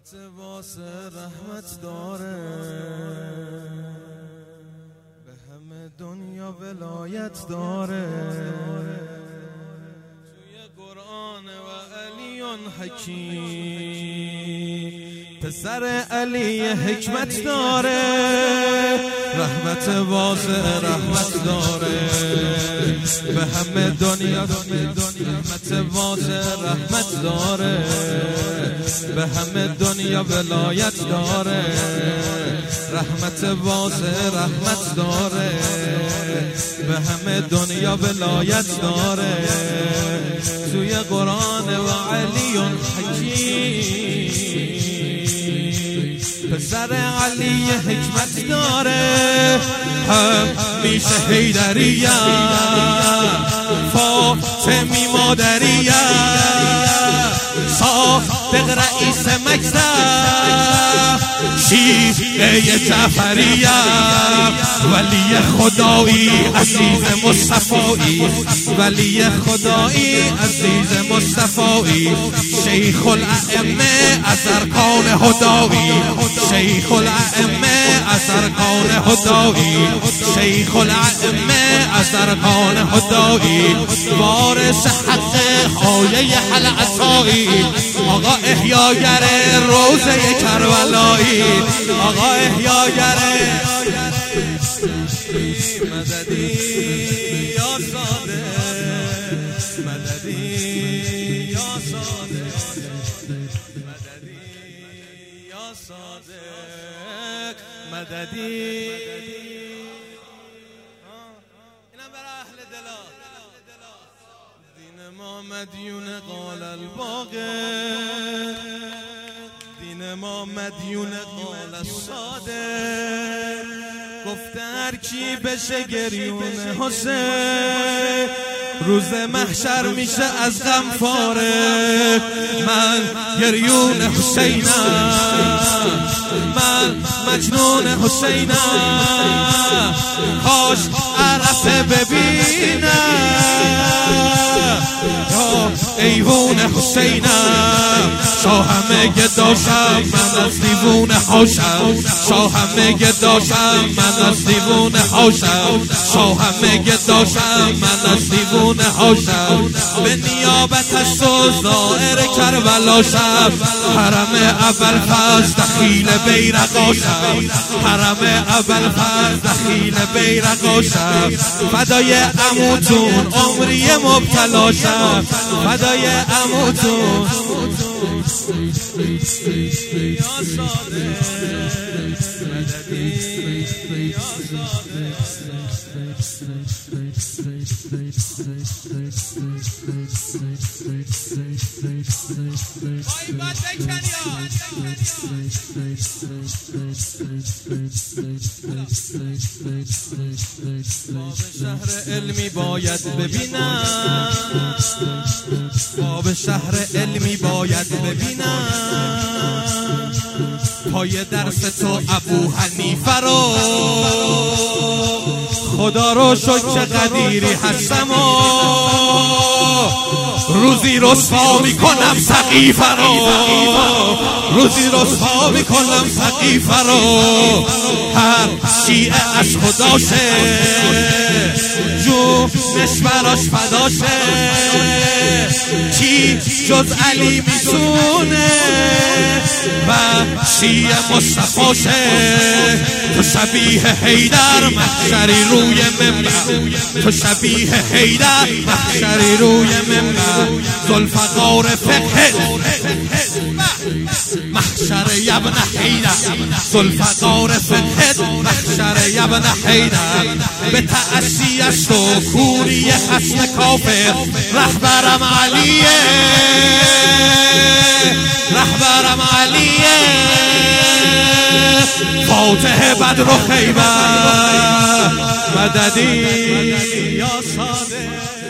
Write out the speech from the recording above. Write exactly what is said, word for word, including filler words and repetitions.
رحمت واسع رحمت داره، به همه دنیا ولایت داره. توی قرآن و علیون حکیم، پسر علی حکمت داره. رحمت واسع رحمت داره، به همه دنیا رحمت واسع رحمت داره، به همه دنیا ولایت داره. رحمت واسع رحمت داره، به همه دنیا ولایت داره. توی قرآن و علیون حکیم، پسر علی حکمت داره. همیشه حیدریه، فاطمی مادریه، صادق رئیس مکتب، شیعه جعفریه، ولی خدایی عزیز مصطفایی، ولی خدایی عزیز مصطفایی، شیخ الائمه از ارکان هدایی، شیخ الائمه از ارکان هدایی، شیخ الائمه از ارکان هدایی، وارث حق آیه حل عطایی، آقا احیاگر روزه کربلایی، آقا احیاگر مددی یا صادق، مددی یا صادق، مددی یا صادق، مددی. اینم برای اهل دلا. دین ما مدیون قال الباقر، دین ما مدیون قال الصادق. گفته هر کی بشه گریون حسین، روز محشر میشه از غم فارغ. من گریون حسینم، من مجنون حسینم، کاش عرفه ببینم. یا ایوون حسینم، شاهم گداشم من از دیوون حاشم، شاهم گداشم من از دیوون حاشم، شاهم گداشم من از دیوون حاشم. به نیابت از تو زائر کربلا شم، حرم ابوالفضل دخیل بیرقاشم، حرم ابوالفضل دخیل بیرقاشم. فدای عموتون عمری مبتلا شم، فدای عموتون یا صادق، مددی یا صادق. آی باد بکن یا باب شهر علمی باید ببینم، باب شهر علمی باید ببینم. پای درس تو ابو حنیفه رو، خدا رو شکر قدیری هستم و روزی رسوا میکنم سقیفه رو، روزی رسوا میکنم سقیفه رو. هر شیعه از خداشه، جونش براش فداشه، کی جز علی میسونه و شیعه مصطفاشه. تو شبیه حیدر محشری روی منبر، تو شبیه حیدر محشری روی منبر. ذوالفقار فقه محشر ابن حیدر، ذوالفقار فقه محشر ابن حیدر. به تأسی است و کوری خصم کافر، رهبرم علیه، رهبرم علیه. فاتح بدر و خیبر، مددی یا صادق.